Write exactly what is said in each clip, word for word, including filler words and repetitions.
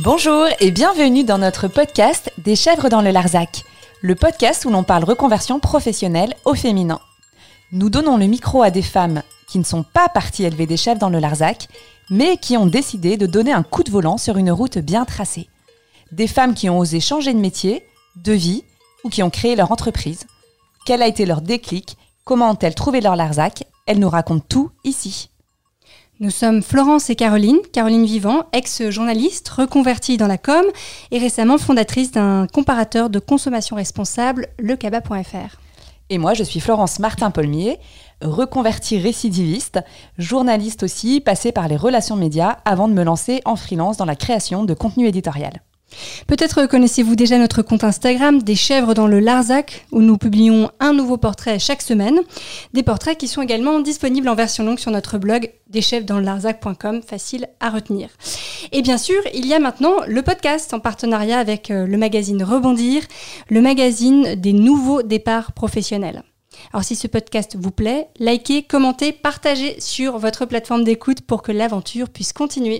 Bonjour et bienvenue dans notre podcast Des chèvres dans le Larzac, le podcast où l'on parle reconversion professionnelle au féminin. Nous donnons le micro à des femmes qui ne sont pas parties élever des chèvres dans le Larzac, mais qui ont décidé de donner un coup de volant sur une route bien tracée. Des femmes qui ont osé changer de métier, de vie ou qui ont créé leur entreprise. Quel a été leur déclic? Comment ont-elles trouvé leur Larzac? Elles nous racontent tout ici. Nous sommes Florence et Caroline, Caroline Vivant, ex-journaliste, reconvertie dans la com et récemment fondatrice d'un comparateur de consommation responsable, lecaba point f r. Et moi, je suis Florence Martin-Paulmier, reconvertie récidiviste, journaliste aussi, passée par les relations médias avant de me lancer en freelance dans la création de contenu éditorial. Peut-être connaissez-vous déjà notre compte Instagram Des chèvres dans le Larzac, où nous publions un nouveau portrait chaque semaine. Des portraits qui sont également disponibles en version longue sur notre blog des chèvres dans le larzac point com, facile à retenir. Et bien sûr, il y a maintenant le podcast en partenariat avec le magazine Rebondir, le magazine des nouveaux départs professionnels. Alors si ce podcast vous plaît, likez, commentez, partagez sur votre plateforme d'écoute pour que l'aventure puisse continuer.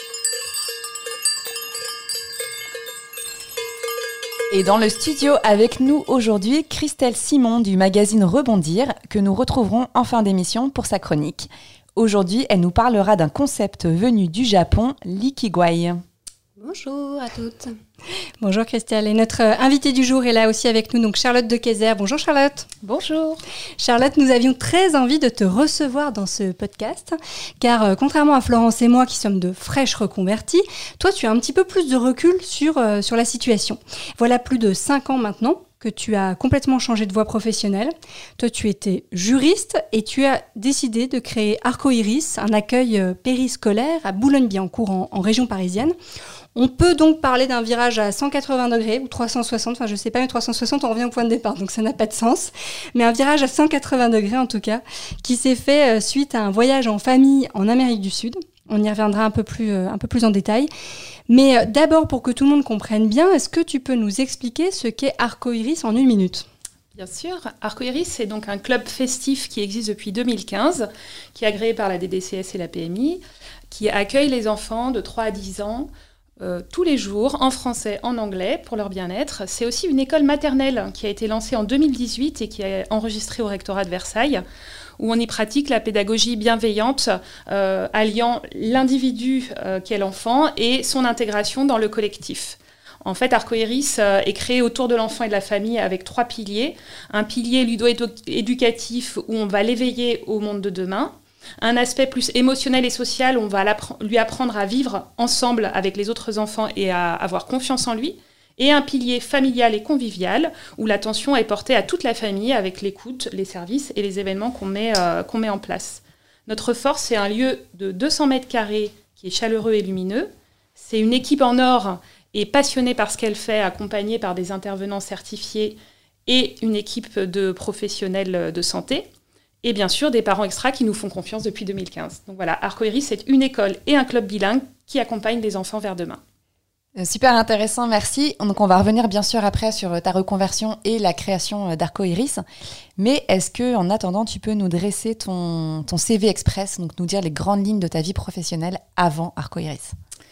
Et dans le studio avec nous aujourd'hui, Christelle Simon du magazine Rebondir, que nous retrouverons en fin d'émission pour sa chronique. Aujourd'hui, elle nous parlera d'un concept venu du Japon, l'ikigai. Bonjour à toutes. Bonjour Christelle. Et notre invitée du jour est là aussi avec nous, donc Charlotte de Kayser. Bonjour Charlotte. Bonjour. Charlotte, nous avions très envie de te recevoir dans ce podcast, car euh, contrairement à Florence et moi qui sommes de fraîches reconverties, toi tu as un petit peu plus de recul sur, euh, sur la situation. Voilà plus de cinq ans maintenant que tu as complètement changé de voie professionnelle. Toi, tu étais juriste et tu as décidé de créer Arcoiris, un accueil euh, périscolaire à Boulogne-Billancourt en, en région parisienne. On peut donc parler d'un virage à cent quatre-vingts degrés ou trois cent soixante, enfin je ne sais pas, mais trois cent soixante, on revient au point de départ, donc ça n'a pas de sens. Mais un virage à cent quatre-vingts degrés en tout cas, qui s'est fait suite à un voyage en famille en Amérique du Sud. On y reviendra un peu plus, un peu plus en détail. Mais d'abord, pour que tout le monde comprenne bien, est-ce que tu peux nous expliquer ce qu'est Arcoiris en une minute ? Bien sûr, Arcoiris, c'est donc un club festif qui existe depuis deux mille quinze, qui est agréé par la D D C S et la P M I, qui accueille les enfants de trois à dix ans, Euh, tous les jours, en français, en anglais, pour leur bien-être. C'est aussi une école maternelle qui a été lancée en deux mille dix-huit et qui est enregistrée au rectorat de Versailles, où on y pratique la pédagogie bienveillante, euh, alliant l'individu euh, qu'est l'enfant et son intégration dans le collectif. En fait, Arcoiris euh, est créé autour de l'enfant et de la famille avec trois piliers. Un pilier ludo-éducatif où on va l'éveiller au monde de demain. Un aspect plus émotionnel et social, on va lui apprendre à vivre ensemble avec les autres enfants et à avoir confiance en lui. Et un pilier familial et convivial, où l'attention est portée à toute la famille avec l'écoute, les services et les événements qu'on met, euh, qu'on met en place. Notre force, c'est un lieu de deux cents mètres carrés qui est chaleureux et lumineux. C'est une équipe en or et passionnée par ce qu'elle fait, accompagnée par des intervenants certifiés et une équipe de professionnels de santé. Et bien sûr, des parents extra qui nous font confiance depuis deux mille quinze. Donc voilà, Arcoiris, c'est une école et un club bilingue qui accompagnent les enfants vers demain. Super intéressant, merci. Donc on va revenir bien sûr après sur ta reconversion et la création d'Arcoiris. Mais est-ce que, en attendant, tu peux nous dresser ton, ton C V Express, donc nous dire les grandes lignes de ta vie professionnelle avant Arcoiris?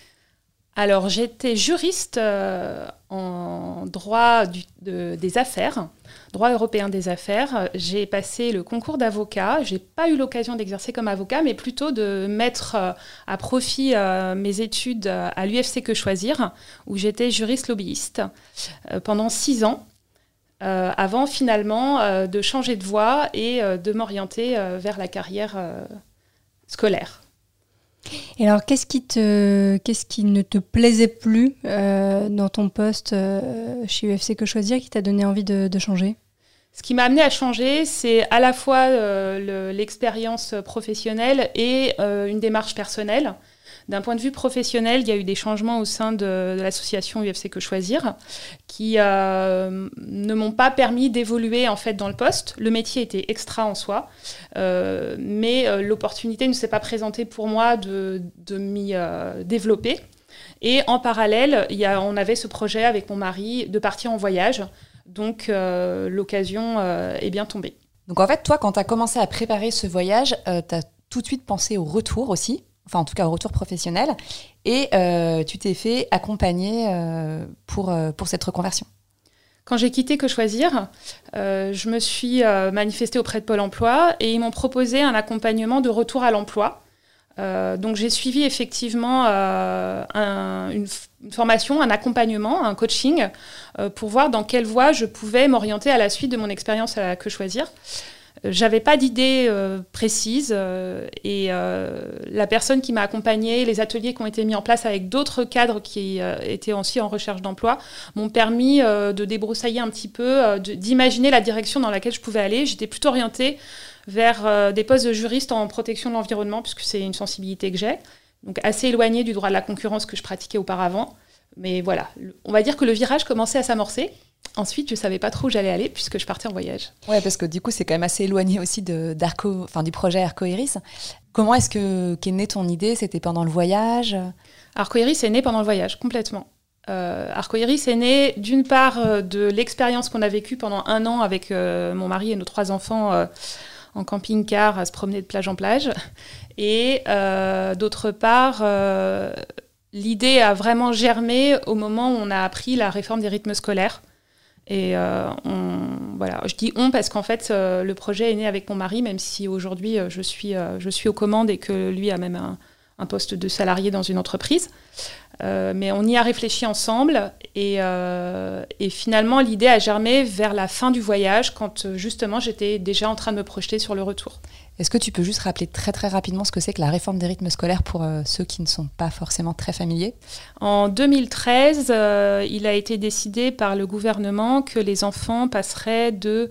Alors, j'étais juriste euh, en droit du, de, des affaires, droit européen des affaires. J'ai passé le concours d'avocat. Je n'ai pas eu l'occasion d'exercer comme avocat, mais plutôt de mettre euh, à profit euh, mes études à l'U F C Que Choisir, où j'étais juriste lobbyiste euh, pendant six ans, euh, avant finalement euh, de changer de voie et euh, de m'orienter euh, vers la carrière euh, scolaire. Et alors, qu'est-ce qui, te, qu'est-ce qui ne te plaisait plus euh, dans ton poste euh, chez U F C Que Choisir qui t'a donné envie de, de changer ? Ce qui m'a amenée à changer, c'est à la fois euh, le, l'expérience professionnelle et euh, une démarche personnelle. D'un point de vue professionnel, il y a eu des changements au sein de, de l'association U F C Que Choisir qui euh, ne m'ont pas permis d'évoluer en fait dans le poste. Le métier était extra en soi, euh, mais euh, l'opportunité ne s'est pas présentée pour moi de, de m'y euh, développer. Et en parallèle, il y a, on avait ce projet avec mon mari de partir en voyage. Donc euh, l'occasion euh, est bien tombée. Donc en fait, toi, quand tu as commencé à préparer ce voyage, euh, tu as tout de suite pensé au retour aussi. enfin en tout cas au retour professionnel, et euh, tu t'es fait accompagner euh, pour, euh, pour cette reconversion. Quand j'ai quitté Que Choisir, euh, je me suis euh, manifestée auprès de Pôle emploi et ils m'ont proposé un accompagnement de retour à l'emploi. Euh, donc j'ai suivi effectivement euh, un, une, une formation, un accompagnement, un coaching euh, pour voir dans quelle voie je pouvais m'orienter à la suite de mon expérience à Que Choisir. J'avais pas d'idée euh, précise euh, et euh, la personne qui m'a accompagnée, les ateliers qui ont été mis en place avec d'autres cadres qui euh, étaient aussi en recherche d'emploi m'ont permis euh, de débroussailler un petit peu, euh, de, d'imaginer la direction dans laquelle je pouvais aller. J'étais plutôt orientée vers euh, des postes de juriste en protection de l'environnement puisque c'est une sensibilité que j'ai, donc assez éloignée du droit de la concurrence que je pratiquais auparavant. Mais voilà, on va dire que le virage commençait à s'amorcer. Ensuite, je ne savais pas trop où j'allais aller puisque je partais en voyage. Ouais, parce que du coup, c'est quand même assez éloigné aussi de, d'Arco, enfin, du projet Arcoiris. Comment est-ce que, qu'est née ton idée ? C'était pendant le voyage ? Arcoiris est né pendant le voyage, complètement. Euh, Arcoiris est né d'une part euh, de l'expérience qu'on a vécue pendant un an avec euh, mon mari et nos trois enfants euh, en camping-car à se promener de plage en plage. Et euh, d'autre part... Euh, L'idée a vraiment germé au moment où on a appris la réforme des rythmes scolaires. Et euh, on, voilà, je dis on parce qu'en fait, euh, le projet est né avec mon mari, même si aujourd'hui, euh, je suis, euh, je suis aux commandes et que lui a même un, un poste de salarié dans une entreprise. Euh, mais on y a réfléchi ensemble et, euh, et finalement, l'idée a germé vers la fin du voyage quand justement, j'étais déjà en train de me projeter sur le retour. Est-ce que tu peux juste rappeler très très rapidement ce que c'est que la réforme des rythmes scolaires pour euh, ceux qui ne sont pas forcément très familiers ? En deux mille treize, euh, il a été décidé par le gouvernement que les enfants passeraient de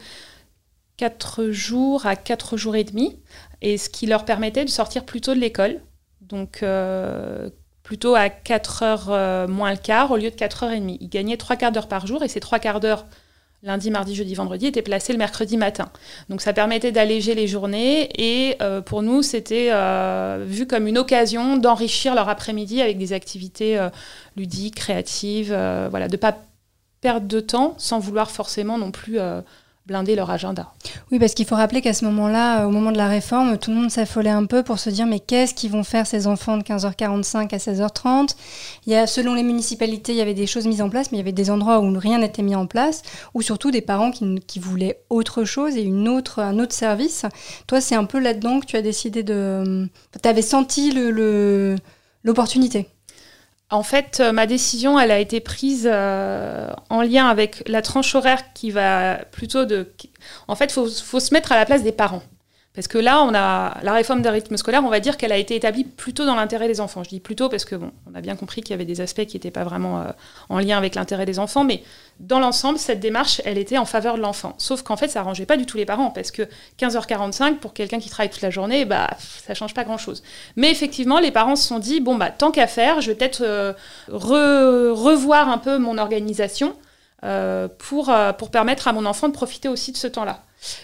quatre jours à quatre jours et demi, et ce qui leur permettait de sortir plus tôt de l'école, donc euh, plutôt à quatre heures euh, moins le quart au lieu de quatre heures et demie. Ils gagnaient trois quarts d'heure par jour, et ces trois quarts d'heure lundi, mardi, jeudi, vendredi, était placé le mercredi matin. Donc ça permettait d'alléger les journées et euh, pour nous, c'était euh, vu comme une occasion d'enrichir leur après-midi avec des activités euh, ludiques, créatives, euh, voilà, de ne pas perdre de temps sans vouloir forcément non plus euh, blinder leur agenda. Oui, parce qu'il faut rappeler qu'à ce moment-là, au moment de la réforme, tout le monde s'affolait un peu pour se dire mais qu'est-ce qu'ils vont faire ces enfants de quinze heures quarante-cinq à seize heures trente ? Il y a, selon les municipalités, il y avait des choses mises en place, mais il y avait des endroits où rien n'était mis en place, ou surtout des parents qui, qui voulaient autre chose et une autre, un autre service. Toi, c'est un peu là-dedans que tu as décidé de... Tu avais senti le, le, l'opportunité. En fait, euh, ma décision, elle a été prise euh, en lien avec la tranche horaire qui va plutôt de... En fait, il faut, faut se mettre à la place des parents. Parce que là, on a la réforme des rythmes scolaires, on va dire qu'elle a été établie plutôt dans l'intérêt des enfants. Je dis plutôt parce que, bon, on a bien compris qu'il y avait des aspects qui n'étaient pas vraiment euh, en lien avec l'intérêt des enfants, mais dans l'ensemble, cette démarche, elle était en faveur de l'enfant. Sauf qu'en fait, ça n'arrangeait pas du tout les parents, parce que quinze heures quarante-cinq, pour quelqu'un qui travaille toute la journée, bah, ça ne change pas grand-chose. Mais effectivement, les parents se sont dit, bon, bah, tant qu'à faire, je vais peut-être euh, re- revoir un peu mon organisation euh, pour, euh, pour permettre à mon enfant de profiter aussi de ce temps-là.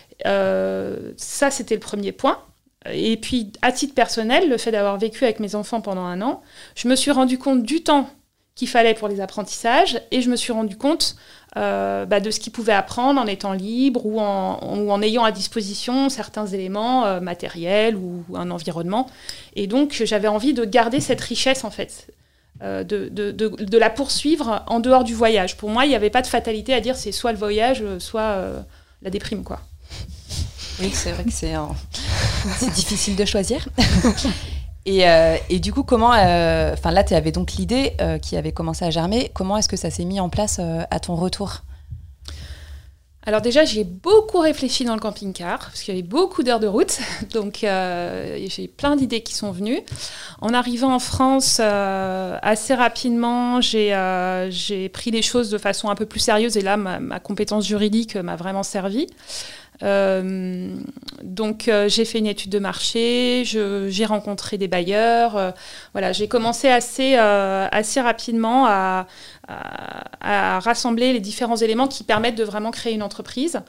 Euh, ça, c'était le premier point. Et puis, à titre personnel, le fait d'avoir vécu avec mes enfants pendant un an, je me suis rendu compte du temps qu'il fallait pour les apprentissages et je me suis rendu compte euh, bah, de ce qu'ils pouvaient apprendre en étant libres ou en, ou en ayant à disposition certains éléments euh, matériels ou, ou un environnement. Et donc, j'avais envie de garder cette richesse, en fait, euh, de, de, de, de la poursuivre en dehors du voyage. Pour moi, il n'y avait pas de fatalité à dire c'est soit le voyage, soit euh, la déprime, quoi. Oui, c'est vrai que c'est, un... c'est difficile de choisir. et, euh, et du coup, comment... Enfin, euh, là, tu avais donc l'idée euh, qui avait commencé à germer. Comment est-ce que ça s'est mis en place euh, à ton retour ? Alors déjà, j'ai beaucoup réfléchi dans le camping-car, parce qu'il y avait beaucoup d'heures de route. Donc, euh, j'ai plein d'idées qui sont venues. En arrivant en France, euh, assez rapidement, j'ai, euh, j'ai pris les choses de façon un peu plus sérieuse. Et là, ma, ma compétence juridique m'a vraiment servi. Euh, donc euh, j'ai fait une étude de marché, je, j'ai rencontré des bailleurs, euh, voilà, j'ai commencé assez, euh, assez rapidement à, à, à rassembler les différents éléments qui permettent de vraiment créer une entreprise.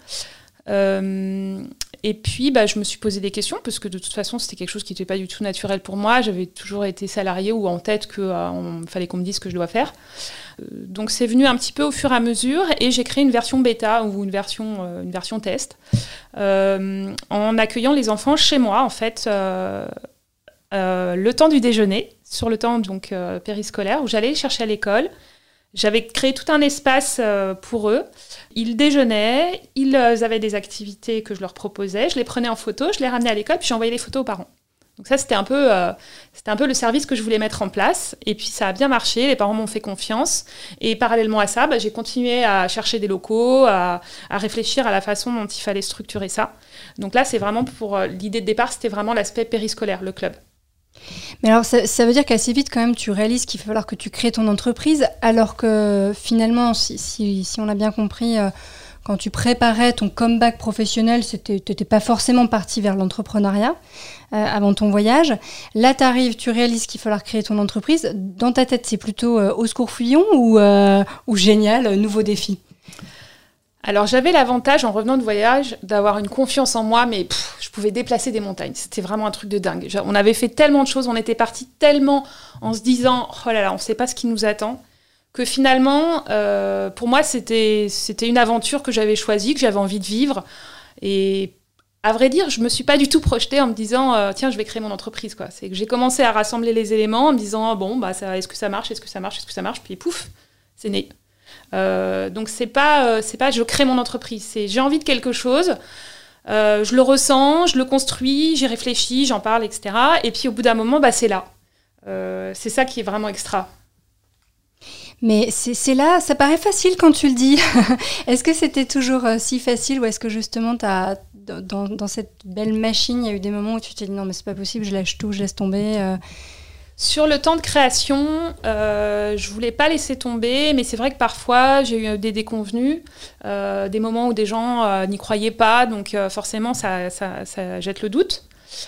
Euh, et puis bah, je me suis posé des questions parce que de toute façon c'était quelque chose qui n'était pas du tout naturel pour moi, j'avais toujours été salariée ou en tête qu'il euh, fallait qu'on me dise ce que je dois faire. Donc c'est venu un petit peu au fur et à mesure et j'ai créé une version bêta ou une version, euh, une version test euh, en accueillant les enfants chez moi en fait euh, euh, le temps du déjeuner, sur le temps donc, euh, périscolaire, où j'allais les chercher à l'école. J'avais créé tout un espace euh, pour eux. Ils déjeunaient, ils avaient des activités que je leur proposais, je les prenais en photo, je les ramenais à l'école, puis j'envoyais les photos aux parents. Donc ça, c'était un peu, euh, c'était un peu le service que je voulais mettre en place. Et puis ça a bien marché, les parents m'ont fait confiance. Et parallèlement à ça, bah, j'ai continué à chercher des locaux, à, à réfléchir à la façon dont il fallait structurer ça. Donc là, c'est vraiment pour euh, l'idée de départ, c'était vraiment l'aspect périscolaire, le club. Mais alors, ça, ça veut dire qu'assez vite, quand même, tu réalises qu'il va falloir que tu crées ton entreprise, alors que finalement, si, si, si on a bien compris, euh, quand tu préparais ton comeback professionnel, tu n'étais pas forcément parti vers l'entrepreneuriat euh, avant ton voyage. Là, tu arrives, tu réalises qu'il va falloir créer ton entreprise. Dans ta tête, c'est plutôt euh, au secours fuyons ou, euh, ou génial, euh, nouveau défi? Alors, j'avais l'avantage, en revenant de voyage, d'avoir une confiance en moi, mais pff, je pouvais déplacer des montagnes. C'était vraiment un truc de dingue. On avait fait tellement de choses, on était partis tellement en se disant « Oh là là, on ne sait pas ce qui nous attend », que finalement, euh, pour moi, c'était, c'était une aventure que j'avais choisie, que j'avais envie de vivre. Et à vrai dire, je ne me suis pas du tout projetée en me disant euh, « Tiens, je vais créer mon entreprise ». Quoi. C'est que j'ai commencé à rassembler les éléments en me disant « Bon, bah, ça, est-ce que ça marche ? Est-ce que ça marche ? Est-ce que ça marche ?» Puis pouf, c'est né. Euh, donc c'est pas euh, c'est pas je crée mon entreprise, c'est j'ai envie de quelque chose, euh, je le ressens, je le construis, j'y réfléchis, j'en parle, et cetera. Et puis au bout d'un moment, bah c'est là. Euh, c'est ça qui est vraiment extra. Mais c'est, c'est là, ça paraît facile quand tu le dis. Est-ce que c'était toujours euh, si facile ou est-ce que justement t'as, dans, dans cette belle machine, il y a eu des moments où tu t'es dit non mais c'est pas possible, je lâche tout, je laisse tomber euh... Sur le temps de création, euh, je voulais pas laisser tomber, mais c'est vrai que parfois j'ai eu des déconvenues, euh, des moments où des gens euh, n'y croyaient pas, donc euh, forcément ça, ça, ça jette le doute.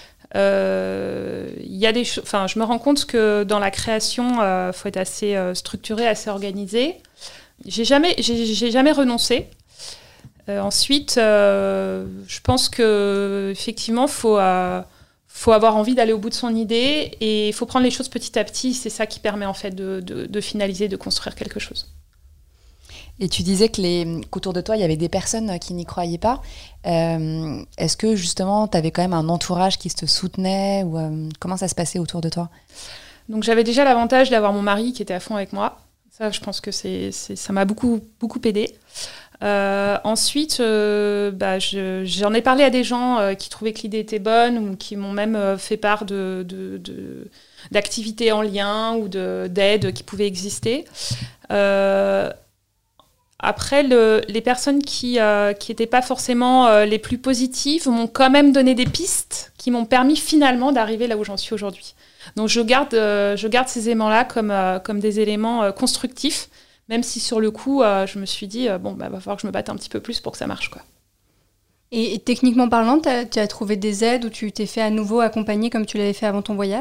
Euh, y a des cho- enfin, je me rends compte que dans la création, il euh, faut être assez euh, structuré, assez organisé. J'ai jamais, j'ai, j'ai jamais renoncé. Euh, ensuite, euh, je pense que effectivement, faut euh, faut avoir envie d'aller au bout de son idée et il faut prendre les choses petit à petit. C'est ça qui permet en fait de, de, de finaliser, de construire quelque chose. Et tu disais que les, qu'autour de toi, il y avait des personnes qui n'y croyaient pas. Euh, est-ce que justement, tu avais quand même un entourage qui te soutenait ou euh, comment ça se passait autour de toi ? Donc j'avais déjà l'avantage d'avoir mon mari qui était à fond avec moi. Ça, je pense que c'est, c'est, ça m'a beaucoup, beaucoup aidée. Euh, ensuite, euh, bah, je, j'en ai parlé à des gens euh, qui trouvaient que l'idée était bonne ou qui m'ont même euh, fait part de, de, de, d'activités en lien ou de, d'aides qui pouvaient exister. Euh, après, le, les personnes qui n'étaient euh, pas forcément euh, les plus positives m'ont quand même donné des pistes qui m'ont permis finalement d'arriver là où j'en suis aujourd'hui. Donc je garde, euh, je garde ces éléments-là comme, euh, comme des éléments euh, constructifs. Même si sur le coup, euh, je me suis dit, euh, bon, bah, va falloir que je me batte un petit peu plus pour que ça marche, quoi. Et, et techniquement parlant, tu as trouvé des aides ou tu t'es fait à nouveau accompagner comme tu l'avais fait avant ton voyage ?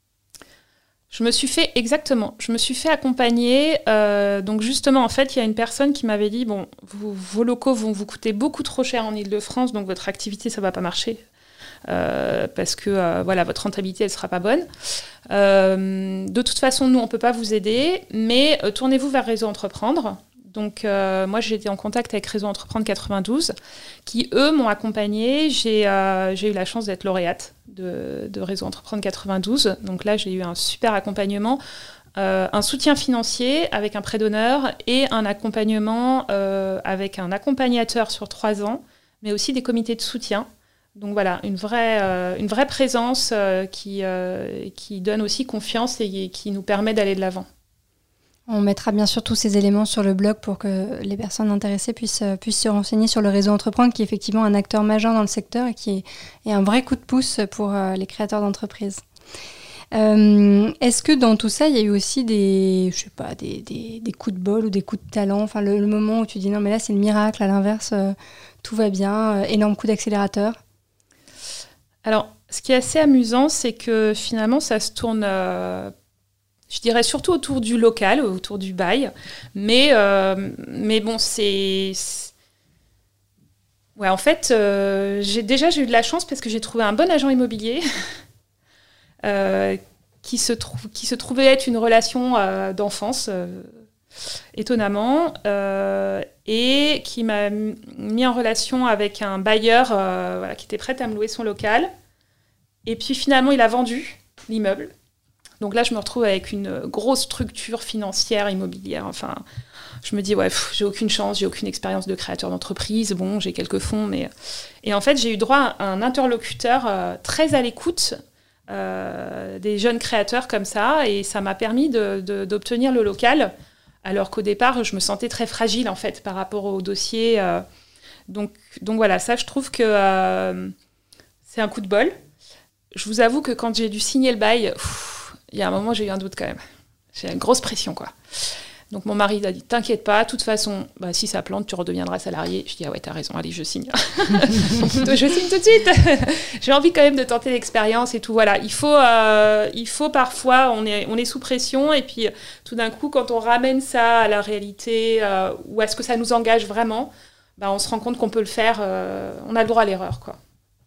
Je me suis fait, exactement, je me suis fait accompagner. Euh, donc justement, en fait, il y a une personne qui m'avait dit, bon, vous, vos locaux vont vous coûter beaucoup trop cher en Île-de-France, donc votre activité, ça ne va pas marcher. Euh, parce que euh, voilà, votre rentabilité, elle ne sera pas bonne. Euh, de toute façon, nous, on ne peut pas vous aider, mais euh, tournez-vous vers Réseau Entreprendre. Donc, euh, moi, j'ai été en contact avec Réseau Entreprendre quatre-vingt-douze, qui, eux, m'ont accompagnée. J'ai, euh, j'ai eu la chance d'être lauréate de, de Réseau Entreprendre quatre-vingt-douze. Donc là, j'ai eu un super accompagnement, euh, un soutien financier avec un prêt d'honneur et un accompagnement euh, avec un accompagnateur sur trois ans, mais aussi des comités de soutien. Donc voilà, une vraie, euh, une vraie présence euh, qui, euh, qui donne aussi confiance et, et qui nous permet d'aller de l'avant. On mettra bien sûr tous ces éléments sur le blog pour que les personnes intéressées puissent, puissent se renseigner sur le Réseau Entreprendre, qui est effectivement un acteur majeur dans le secteur et qui est, est un vrai coup de pouce pour euh, les créateurs d'entreprises. Euh, est-ce que dans tout ça, il y a eu aussi des, je sais pas, des, des, des coups de bol ou des coups de talent, enfin le, le moment où tu dis non mais là c'est le miracle, à l'inverse euh, tout va bien, euh, énorme coup d'accélérateur? Alors, ce qui est assez amusant, c'est que finalement, ça se tourne, euh, je dirais surtout autour du local, autour du bail. Mais, euh, mais bon, c'est... c'est... Ouais, en fait, euh, j'ai, déjà, j'ai eu de la chance parce que j'ai trouvé un bon agent immobilier euh, qui, se trou- qui se trouvait être une relation euh, d'enfance, euh, étonnamment, euh, et qui m'a mis en relation avec un bailleur euh, voilà, qui était prêt à me louer son local. Et puis finalement, il a vendu. l'immeuble. Donc là, je me retrouve avec une grosse structure financière, immobilière. Enfin, je me dis, ouais, pff, j'ai aucune chance, j'ai aucune expérience de créateur d'entreprise. Bon, j'ai quelques fonds, mais... Et en fait, j'ai eu droit à un interlocuteur euh, très à l'écoute euh, des jeunes créateurs comme ça. Et ça m'a permis de, de, d'obtenir le local, alors qu'au départ, je me sentais très fragile, en fait, par rapport au dossier. Euh, donc, donc voilà, ça, je trouve que euh, c'est un coup de bol. Je vous avoue que quand j'ai dû signer le bail... Pff, il y a un moment, j'ai eu un doute quand même. J'ai une grosse pression, quoi. Donc, mon mari a dit, t'inquiète pas, de toute façon, bah, si ça plante, tu redeviendras salarié. Je dis, ah ouais, t'as raison, allez, je signe. Je signe tout de suite. J'ai envie quand même de tenter l'expérience et tout. Voilà, il faut, euh, il faut parfois, on est, on est sous pression, et puis tout d'un coup, quand on ramène ça à la réalité, euh, ou à ce que ça nous engage vraiment, bah, on se rend compte qu'on peut le faire, euh, on a le droit à l'erreur, quoi.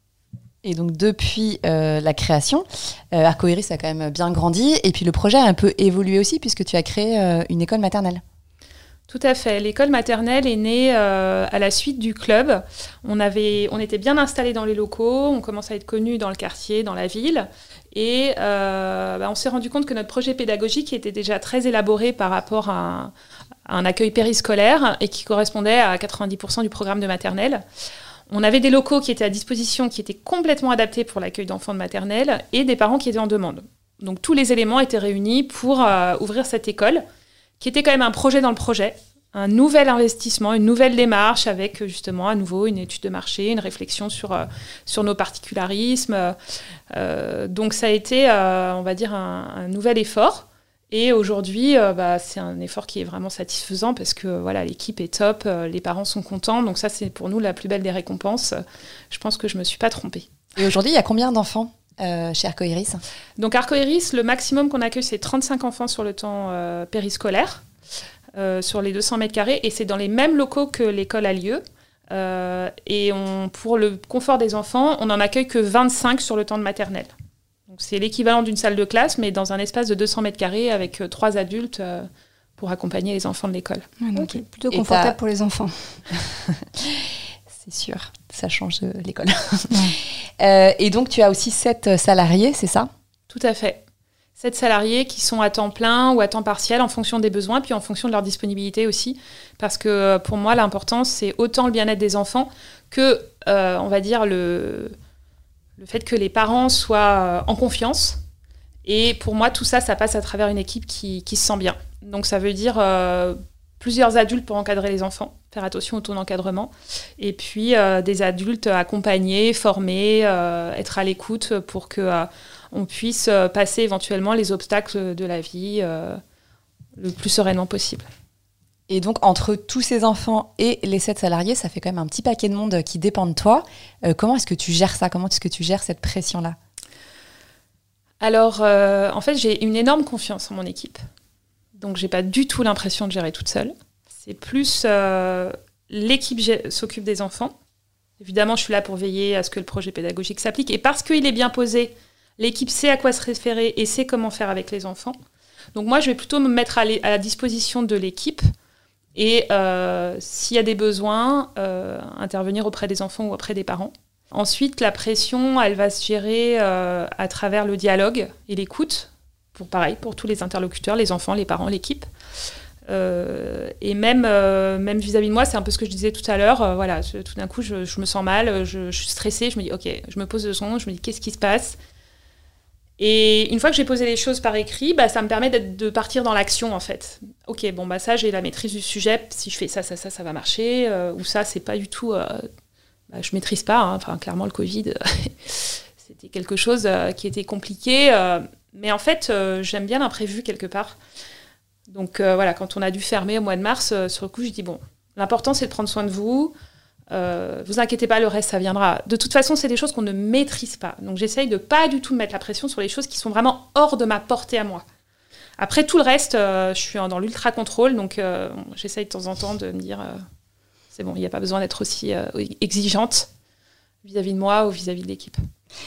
Et donc, depuis euh, la création, euh, Arcoiris a quand même bien grandi. Et puis, le projet a un peu évolué aussi, puisque tu as créé euh, une école maternelle. Tout à fait. L'école maternelle est née euh, à la suite du club. On, avait, on était bien installés dans les locaux. On commençait à être connus dans le quartier, dans la ville. Et euh, bah, on s'est rendu compte que notre projet pédagogique était déjà très élaboré par rapport à un, à un accueil périscolaire et qui correspondait à quatre-vingt-dix pour cent du programme de maternelle. On avait des locaux qui étaient à disposition, qui étaient complètement adaptés pour l'accueil d'enfants de maternelle et des parents qui étaient en demande. Donc tous les éléments étaient réunis pour euh, ouvrir cette école, qui était quand même un projet dans le projet, un nouvel investissement, une nouvelle démarche avec justement à nouveau une étude de marché, une réflexion sur, euh, sur nos particularismes. Euh, donc ça a été, euh, on va dire, un, un nouvel effort. Et aujourd'hui, euh, bah, c'est un effort qui est vraiment satisfaisant parce que voilà, l'équipe est top, euh, les parents sont contents. Donc ça, c'est pour nous la plus belle des récompenses. Je pense que je ne me suis pas trompée. Et aujourd'hui, il y a combien d'enfants euh, chez Arcoiris ? Donc Arcoiris, le maximum qu'on accueille, c'est trente-cinq enfants sur le temps euh, périscolaire, euh, sur les deux cents mètres carrés. Et c'est dans les mêmes locaux que l'école a lieu. Euh, et on, pour le confort des enfants, on n'en accueille que vingt-cinq sur le temps de maternelle. Donc c'est l'équivalent d'une salle de classe, mais dans un espace de deux cents mètres carrés avec euh, trois adultes euh, pour accompagner les enfants de l'école. Ouais, donc Okay. plutôt confortable pour les enfants. C'est sûr, ça change de l'école. Ouais. euh, et donc tu as aussi sept salariés, c'est ça ? Tout à fait. Sept salariés qui sont à temps plein ou à temps partiel en fonction des besoins, puis en fonction de leur disponibilité aussi. Parce que pour moi, l'important, c'est autant le bien-être des enfants que, euh, on va dire, le... le fait que les parents soient en confiance. Et pour moi, tout ça, ça passe à travers une équipe qui, qui se sent bien. Donc ça veut dire euh, plusieurs adultes pour encadrer les enfants, faire attention au taux d'encadrement. Et puis euh, des adultes accompagnés, formés, euh, être à l'écoute pour qu'on euh, puisse passer éventuellement les obstacles de la vie euh, le plus sereinement possible. Et donc, entre tous ces enfants et les sept salariés, ça fait quand même un petit paquet de monde qui dépend de toi. Euh, comment est-ce que tu gères ça ? Comment est-ce que tu gères cette pression-là ? Alors, euh, en fait, j'ai une énorme confiance en mon équipe. Donc, j'ai pas du tout l'impression de gérer toute seule. C'est plus euh, l'équipe gé- s'occupe des enfants. Évidemment, je suis là pour veiller à ce que le projet pédagogique s'applique. Et parce qu'il est bien posé, l'équipe sait à quoi se référer et sait comment faire avec les enfants. Donc, moi, je vais plutôt me mettre à, l- à la disposition de l'équipe. Et euh, s'il y a des besoins, euh, intervenir auprès des enfants ou auprès des parents. Ensuite, la pression, elle va se gérer euh, à travers le dialogue et l'écoute, pour pareil, pour tous les interlocuteurs, les enfants, les parents, l'équipe. Euh, et même, euh, même vis-à-vis de moi, c'est un peu ce que je disais tout à l'heure. Euh, voilà, je, tout d'un coup, je, je me sens mal, je, je suis stressée, je me dis, ok, je me pose deux secondes, je me dis, qu'est-ce qui se passe ? Et une fois que j'ai posé les choses par écrit, bah, ça me permet d'être, de partir dans l'action, en fait. Ok, bon, bah ça, j'ai la maîtrise du sujet. Si je fais ça, ça, ça, ça va marcher. Euh, ou ça, c'est pas du tout... Euh, bah, je maîtrise pas. Hein. Enfin, clairement, le Covid, c'était quelque chose euh, qui était compliqué. Euh, mais en fait, euh, j'aime bien l'imprévu, quelque part. Donc, euh, voilà, quand on a dû fermer au mois de mars, euh, sur le coup, je dis, bon, l'important, c'est de prendre soin de vous. Euh, vous inquiétez pas, le reste, ça viendra. De toute façon, c'est des choses qu'on ne maîtrise pas. Donc, j'essaye de pas du tout mettre la pression sur les choses qui sont vraiment hors de ma portée à moi. Après, tout le reste, euh, je suis dans l'ultra-contrôle, donc euh, j'essaye de temps en temps de me dire euh, c'est bon, il n'y a pas besoin d'être aussi euh, exigeante vis-à-vis de moi ou vis-à-vis de l'équipe.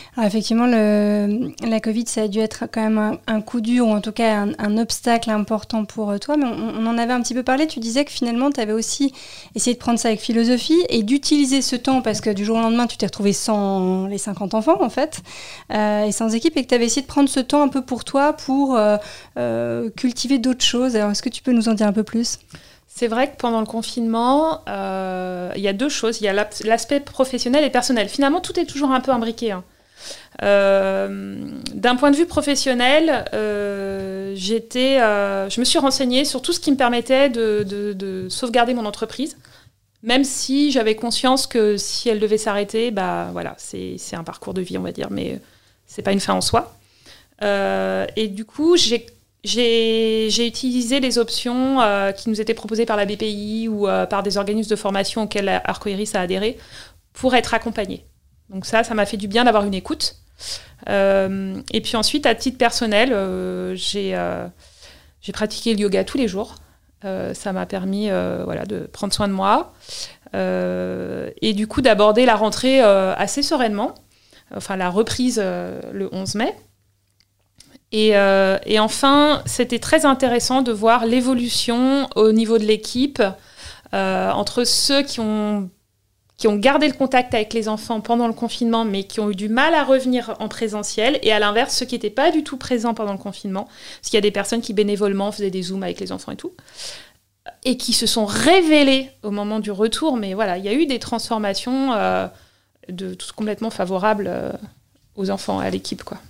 Alors effectivement, le, la Covid, ça a dû être quand même un, un coup dur, ou en tout cas un, un obstacle important pour toi. Mais on, on en avait un petit peu parlé. Tu disais que finalement, tu avais aussi essayé de prendre ça avec philosophie et d'utiliser ce temps, parce que du jour au lendemain, tu t'es retrouvé sans les cinquante enfants, en fait, euh, et sans équipe, et que tu avais essayé de prendre ce temps un peu pour toi, pour euh, euh, cultiver d'autres choses. Alors, est-ce que tu peux nous en dire un peu plus ? C'est vrai que pendant le confinement, euh, il y a deux choses. Il y a l'aspect professionnel et personnel. Finalement, tout est toujours un peu imbriqué. Hein. Euh, d'un point de vue professionnel, euh, j'étais, euh, je me suis renseignée sur tout ce qui me permettait de, de, de sauvegarder mon entreprise, même si j'avais conscience que si elle devait s'arrêter, bah, voilà, c'est, c'est un parcours de vie, on va dire, mais c'est pas une fin en soi. Euh, et du coup, j'ai J'ai, j'ai utilisé les options euh, qui nous étaient proposées par la B P I ou euh, par des organismes de formation auxquels Arcoiris a adhéré pour être accompagnée. Donc ça, ça m'a fait du bien d'avoir une écoute. Euh, et puis ensuite, à titre personnel, euh, j'ai, euh, j'ai pratiqué le yoga tous les jours. Euh, ça m'a permis euh, voilà, de prendre soin de moi euh, et du coup d'aborder la rentrée euh, assez sereinement, enfin la reprise euh, le onze mai. Et, euh, et enfin, c'était très intéressant de voir l'évolution au niveau de l'équipe euh, entre ceux qui ont, qui ont gardé le contact avec les enfants pendant le confinement, mais qui ont eu du mal à revenir en présentiel, et à l'inverse, ceux qui n'étaient pas du tout présents pendant le confinement, parce qu'il y a des personnes qui bénévolement faisaient des zooms avec les enfants et tout, et qui se sont révélés au moment du retour. Mais voilà, il y a eu des transformations euh, de, tout complètement favorables euh, aux enfants, à l'équipe, quoi.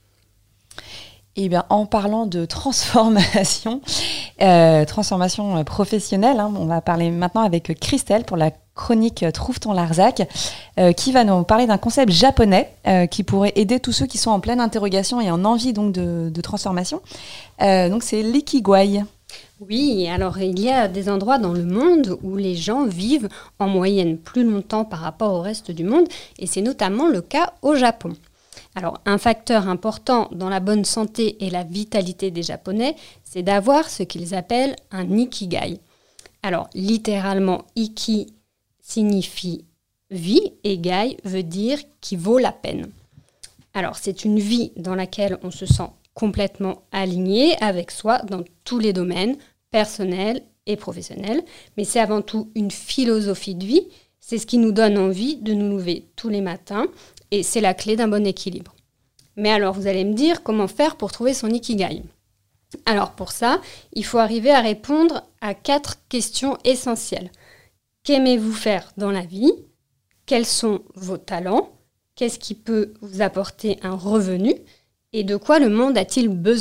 Eh bien, en parlant de transformation, euh, transformation professionnelle, hein, on va parler maintenant avec Christelle pour la chronique Trouve ton Larzac, euh, qui va nous parler d'un concept japonais euh, qui pourrait aider tous ceux qui sont en pleine interrogation et en envie donc de, de transformation. Euh, donc, c'est l'ikigai. Oui, alors il y a des endroits dans le monde où les gens vivent en moyenne plus longtemps par rapport au reste du monde, et c'est notamment le cas au Japon. Alors, un facteur important dans la bonne santé et la vitalité des Japonais, c'est d'avoir ce qu'ils appellent un ikigai. Alors, littéralement, iki signifie vie et gai veut dire qui vaut la peine. Alors, c'est une vie dans laquelle on se sent complètement aligné avec soi dans tous les domaines, personnels et professionnels, mais c'est avant tout une philosophie de vie. C'est ce qui nous donne envie de nous lever tous les matins. Et c'est la clé d'un bon équilibre. Mais alors, vous allez me dire comment faire pour trouver son ikigai. Alors pour ça, il faut arriver à répondre à quatre questions essentielles. Qu'aimez-vous faire dans la vie ? Quels sont vos talents ? Qu'est-ce qui peut vous apporter un revenu ? Et de quoi le monde a-t-il besoin ?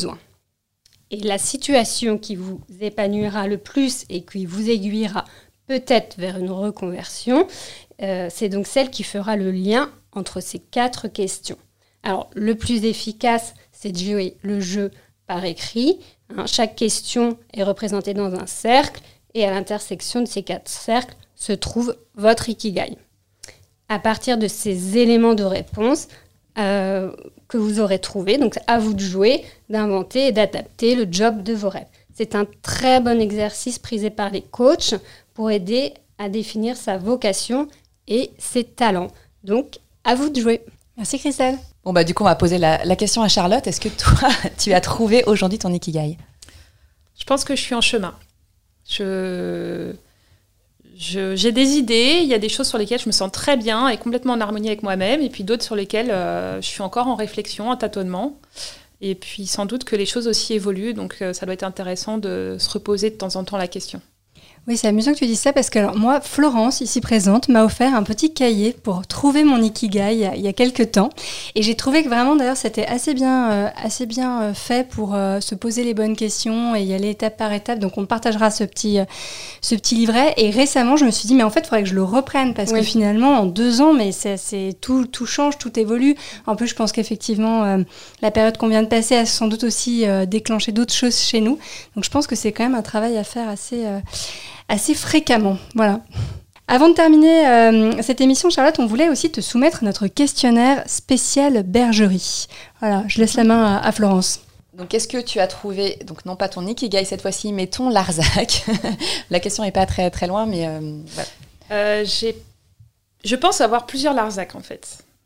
Et la situation qui vous épanouira le plus et qui vous aiguillera peut-être vers une reconversion, euh, c'est donc celle qui fera le lien entre ces quatre questions. Alors, le plus efficace, c'est de jouer le jeu par écrit. Hein, chaque question est représentée dans un cercle et à l'intersection de ces quatre cercles se trouve votre ikigai. À partir de ces éléments de réponse euh, que vous aurez trouvés, donc à vous de jouer, d'inventer et d'adapter le job de vos rêves. C'est un très bon exercice prisé par les coachs pour aider à définir sa vocation et ses talents. Donc, à vous de jouer. Merci Christelle. Bon bah du coup on va poser la, la question à Charlotte. Est-ce que toi tu as trouvé aujourd'hui ton ikigai ? Je pense que je suis en chemin. Je, je, j'ai des idées, il y a des choses sur lesquelles je me sens très bien et complètement en harmonie avec moi-même, et puis d'autres sur lesquelles euh, je suis encore en réflexion, en tâtonnement. Et puis sans doute que les choses aussi évoluent, donc euh, ça doit être intéressant de se reposer de temps en temps la question. Oui, c'est amusant que tu dises ça parce que alors, moi, Florence, ici présente, m'a offert un petit cahier pour trouver mon ikigai il y a, il y a quelques temps. Et j'ai trouvé que vraiment, d'ailleurs, c'était assez bien, euh, assez bien euh, fait pour euh, se poser les bonnes questions et y aller étape par étape. Donc, on partagera ce petit, euh, ce petit livret. Et récemment, je me suis dit, mais en fait, il faudrait que je le reprenne parce oui. que finalement, en deux ans, mais c'est, c'est, tout, tout change, tout évolue. En plus, je pense qu'effectivement, euh, la période qu'on vient de passer a sans doute aussi euh, déclenché d'autres choses chez nous. Donc, je pense que c'est quand même un travail à faire assez... Euh, assez fréquemment, voilà. Avant de terminer euh, cette émission, Charlotte, on voulait aussi te soumettre notre questionnaire spécial bergerie. Voilà, je laisse la main à, à Florence. Donc, est-ce que tu as trouvé, donc non pas ton ikigai cette fois-ci, mais ton Larzac ? La question n'est pas très, très loin, mais... Euh, voilà. euh, j'ai... Je pense avoir plusieurs Larzac, en fait.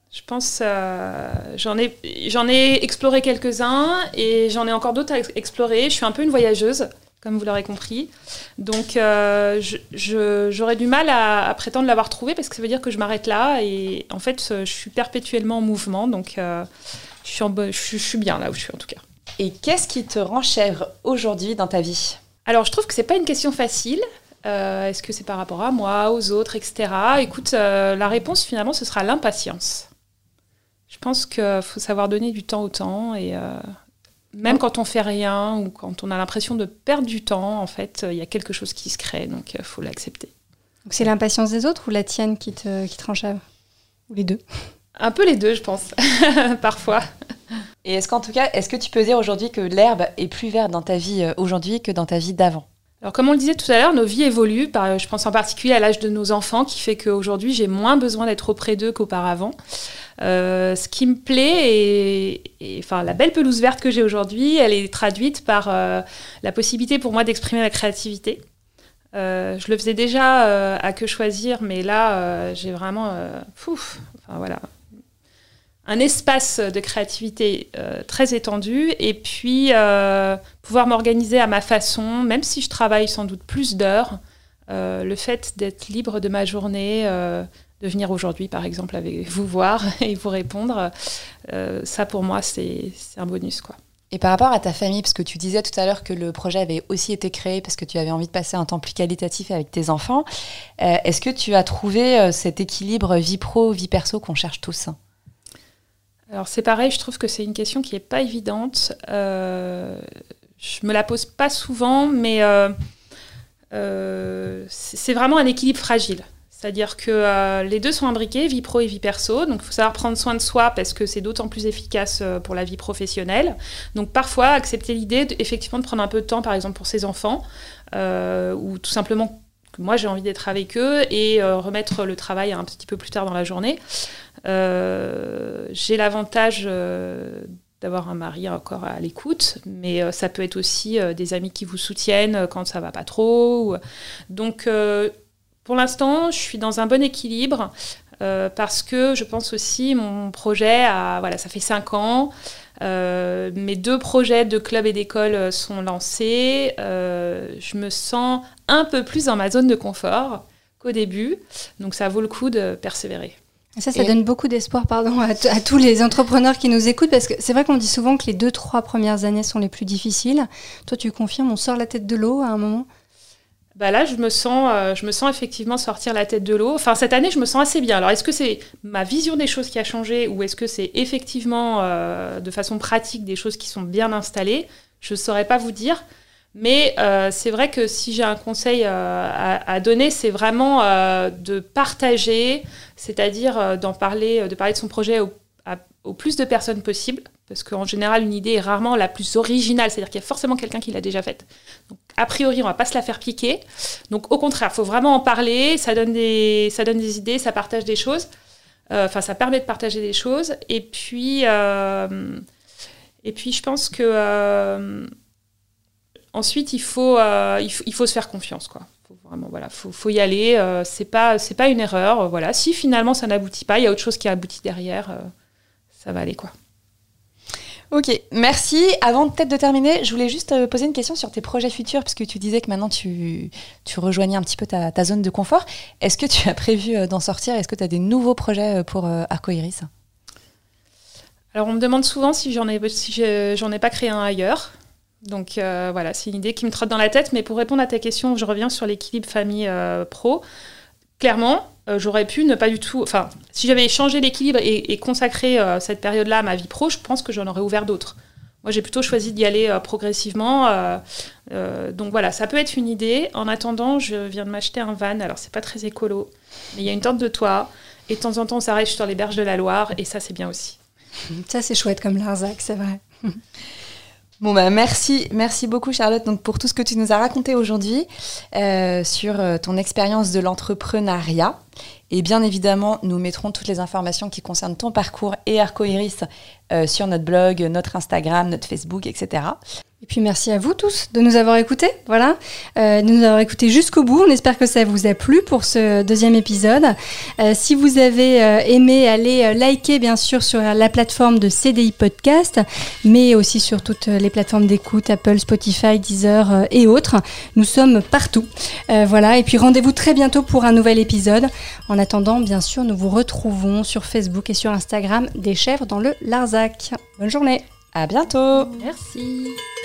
Je pense, euh, j'en ai, j'en ai exploré quelques-uns et j'en ai encore d'autres à explorer. Je suis un peu une voyageuse, comme vous l'aurez compris. Donc, euh, je, je, j'aurais du mal à, à prétendre l'avoir trouvé parce que ça veut dire que je m'arrête là. Et en fait, je suis perpétuellement en mouvement. Donc, euh, je, suis en, je, je suis bien là où je suis en tout cas. Et qu'est-ce qui te rend chèvre aujourd'hui dans ta vie ? Alors, je trouve que c'est pas une question facile. Euh, est-ce que c'est par rapport à moi, aux autres, et cetera. Écoute, euh, la réponse finalement, ce sera l'impatience. Je pense qu'il faut savoir donner du temps au temps et euh, même quand on fait rien ou quand on a l'impression de perdre du temps, en fait, il y a quelque chose qui se crée, donc il faut l'accepter. Donc c'est l'impatience des autres ou la tienne qui te, qui te rend chèvre ? Ou les deux ? Un peu les deux, je pense, parfois. Et est-ce qu'en tout cas, est-ce que tu peux dire aujourd'hui que l'herbe est plus verte dans ta vie aujourd'hui que dans ta vie d'avant ? Alors, comme on le disait tout à l'heure, nos vies évoluent. Par, je pense en particulier à l'âge de nos enfants, qui fait qu'aujourd'hui, j'ai moins besoin d'être auprès d'eux qu'auparavant. Euh, ce qui me plaît, et, et, enfin, la belle pelouse verte que j'ai aujourd'hui, elle est traduite par euh, la possibilité pour moi d'exprimer ma créativité. Euh, je le faisais déjà euh, à Que Choisir, mais là, euh, j'ai vraiment euh, pouf, enfin, voilà, un espace de créativité euh, très étendu et puis euh, pouvoir m'organiser à ma façon, même si je travaille sans doute plus d'heures, euh, le fait d'être libre de ma journée, euh, de venir aujourd'hui par exemple avec vous voir et vous répondre, euh, ça pour moi c'est, c'est un bonus, quoi. Et par rapport à ta famille, parce que tu disais tout à l'heure que le projet avait aussi été créé parce que tu avais envie de passer un temps plus qualitatif avec tes enfants, euh, est-ce que tu as trouvé euh, cet équilibre vie pro, vie perso qu'on cherche tous ? Alors c'est pareil, je trouve que c'est une question qui n'est pas évidente. Euh, je me la pose pas souvent, mais euh, euh, c'est vraiment un équilibre fragile. C'est-à-dire que euh, les deux sont imbriqués, vie pro et vie perso. Donc il faut savoir prendre soin de soi parce que c'est d'autant plus efficace pour la vie professionnelle. Donc parfois, accepter l'idée de, effectivement de prendre un peu de temps, par exemple pour ses enfants, euh, ou tout simplement que moi j'ai envie d'être avec eux et euh, remettre le travail un petit peu plus tard dans la journée. Euh, j'ai l'avantage euh, d'avoir un mari encore à l'écoute, mais euh, ça peut être aussi euh, des amis qui vous soutiennent quand ça va pas trop. Ou... Donc, euh, pour l'instant, je suis dans un bon équilibre euh, parce que je pense aussi mon projet, à, voilà, ça fait cinq ans. Euh, mes deux projets de club et d'école sont lancés. Euh, je me sens un peu plus dans ma zone de confort qu'au début, donc ça vaut le coup de persévérer. Ça, ça et... donne beaucoup d'espoir pardon, à, t- à tous les entrepreneurs qui nous écoutent, parce que c'est vrai qu'on dit souvent que les deux, trois premières années sont les plus difficiles. Toi, tu confirmes, on sort la tête de l'eau à un moment ? Bah là, je me sens, euh, je me sens effectivement sortir la tête de l'eau. Enfin, cette année, je me sens assez bien. Alors, est-ce que c'est ma vision des choses qui a changé ou est-ce que c'est effectivement, euh, de façon pratique, des choses qui sont bien installées ? Je ne saurais pas vous dire. Mais euh, c'est vrai que si j'ai un conseil euh, à, à donner, c'est vraiment euh, de partager, c'est-à-dire euh, d'en parler, de parler de son projet au, à, au plus de personnes possible, parce qu'en général, une idée est rarement la plus originale, c'est-à-dire qu'il y a forcément quelqu'un qui l'a déjà faite. Donc, a priori, on ne va pas se la faire piquer. Donc, au contraire, il faut vraiment en parler, ça donne des, ça donne des idées, ça partage des choses, enfin, euh, ça permet de partager des choses. Et puis, euh, et puis je pense que... Euh, Ensuite, il faut, euh, il faut, il faut se faire confiance, quoi. Faut vraiment, voilà, faut, faut y aller. Euh, c'est pas, c'est pas une erreur. Euh, voilà. Si finalement ça n'aboutit pas, il y a autre chose qui aboutit derrière. Euh, ça va aller, quoi. Ok, merci. Avant peut-être de terminer, je voulais juste euh, poser une question sur tes projets futurs, parce que tu disais que maintenant tu, tu rejoignais un petit peu ta, ta zone de confort. Est-ce que tu as prévu euh, d'en sortir ? Est-ce que tu as des nouveaux projets pour euh, Arcoiris ? Alors, on me demande souvent si j'en ai, si je, j'en ai pas créé un ailleurs. Donc euh, voilà, c'est une idée qui me trotte dans la tête. Mais pour répondre à ta question, je reviens sur l'équilibre famille-pro. Euh, Clairement, euh, j'aurais pu ne pas du tout... Enfin, si j'avais changé l'équilibre et, et consacré euh, cette période-là à ma vie pro, je pense que j'en aurais ouvert d'autres. Moi, j'ai plutôt choisi d'y aller euh, progressivement. Euh, euh, donc voilà, ça peut être une idée. En attendant, je viens de m'acheter un van. Alors, c'est pas très écolo, mais il y a une tente de toit. Et de temps en temps, on s'arrête sur les berges de la Loire. Et ça, c'est bien aussi. Ça, c'est chouette comme Larzac, c'est vrai. Bon bah merci, merci beaucoup Charlotte donc pour tout ce que tu nous as raconté aujourd'hui euh, sur ton expérience de l'entrepreneuriat. Et bien évidemment, nous mettrons toutes les informations qui concernent ton parcours et Arcoiris euh, sur notre blog, notre Instagram, notre Facebook, et cetera. Et puis merci à vous tous de nous avoir écoutés, voilà, euh, de nous avoir écoutés jusqu'au bout. On espère que ça vous a plu pour ce deuxième épisode. Euh, si vous avez euh, aimé, allez euh, liker bien sûr sur la plateforme de C D I Podcast, mais aussi sur toutes les plateformes d'écoute, Apple, Spotify, Deezer euh, et autres. Nous sommes partout, euh, voilà. Et puis rendez-vous très bientôt pour un nouvel épisode. En attendant, bien sûr, nous vous retrouvons sur Facebook et sur Instagram des chèvres dans le Larzac. Bonne journée. À bientôt. Merci.